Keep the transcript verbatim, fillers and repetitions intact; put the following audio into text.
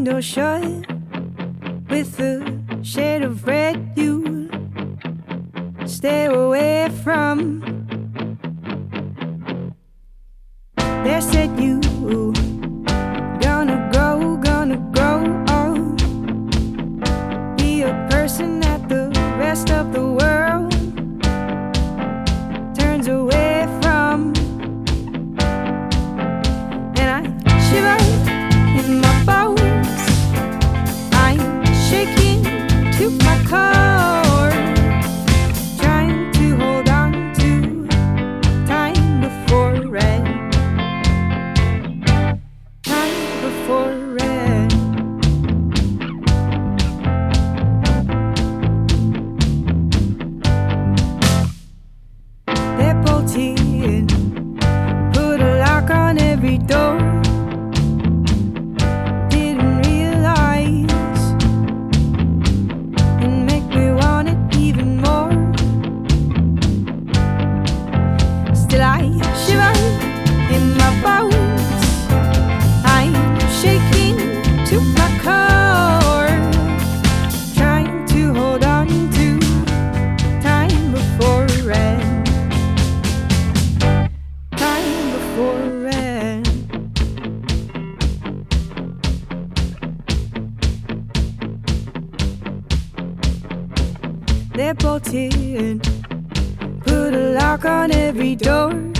window shut with a shade of red you stay away from. They said you gonna grow, gonna grow old, be a person that the rest of the world turns away from. And I shiver in my bones, I'm shaking to my core, trying to hold on to time before red, time before red. They're bolting, put a lock on every door. Didn't realize and make me want it even more. Still I shiver in my bones, I'm shaking to my core, trying to hold on to time before red, time before red. They're bolted, put a lock on every door.